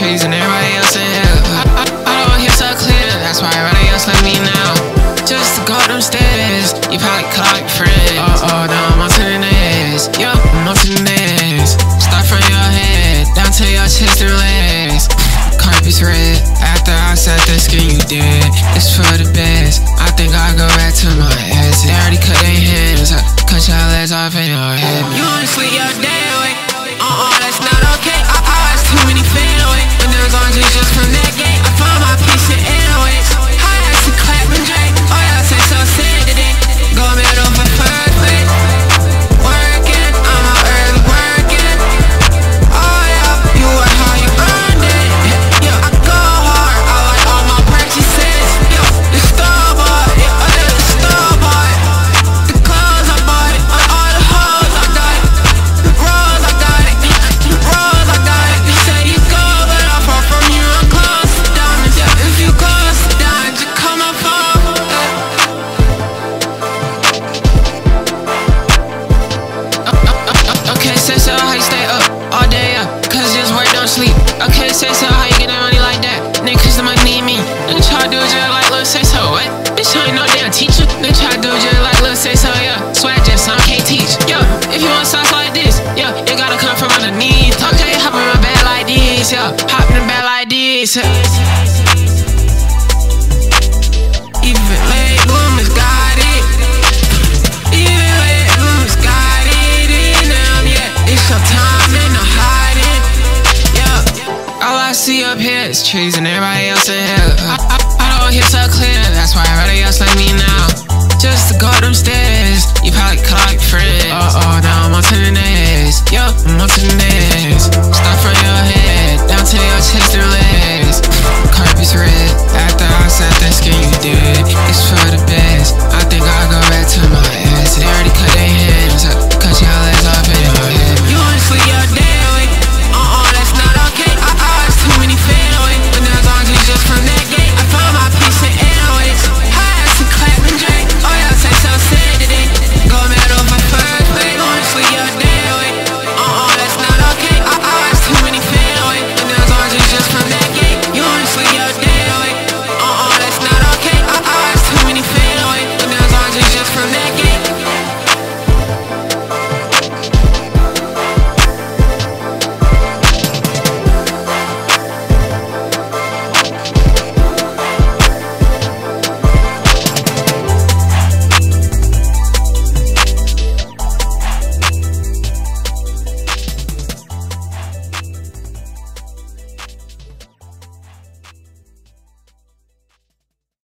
trees and everybody else in hell. I don't hear so clear, that's why everybody else let me know. Just to go up them stairs, you probably call your friends. Now I'm on to the next. Yo, I'm on to the next. Start from your head, down to your chest and legs. Carpet's red, after I set the skin you did. It's for the best, I think I'll go back to my ex. They already cut their hands, cut your legs off in your head. You wanna sleep your day away, that's not okay. I watch too many fade away, and there's oranges just from that gate. I found my piece in airways, hi-hats to clap and Drake. Oh yeah, say so sad today, go middle for first place. Working, I'm out early working. Oh yeah, you work hard, you earned it. Yeah, I go hard, I like all my purchases. Yo, the store bought, yeah, I did the store bought. The clothes I bought it, all the hoes I got it. The rolls I got it, the rolls I got it. You say you go, but I'm far from you, I'm close to diamonds. Yeah, if you close to diamonds, you come up home. Okay, say so, how you stay up all day, cause just work, don't sleep. Okay, say so, how you get that money like that? Niggas, the money need me. Nigga try to do it just like Lil Say So, what? Bitch, I ain't no damn teacher. Nigga try to do it just like Lil Say So, yeah. Swag just, some can't teach. Yo, if you want sauce like this, yo, it gotta come from underneath. Okay, hop in my bed like this, yo. Hop in the bed like this. Even late bloomers got it. Even late bloomers got it in them, yeah. It's your time and I'm hiding, yeah. All I see up here is trees and everybody else in hell. I don't hear so clear, that's why everybody else let me know. Just to go up them stairs, you probably call your friends. Now I'm on to the next. Yo, I'm on to the next. Start from your head, down to your chest and legs.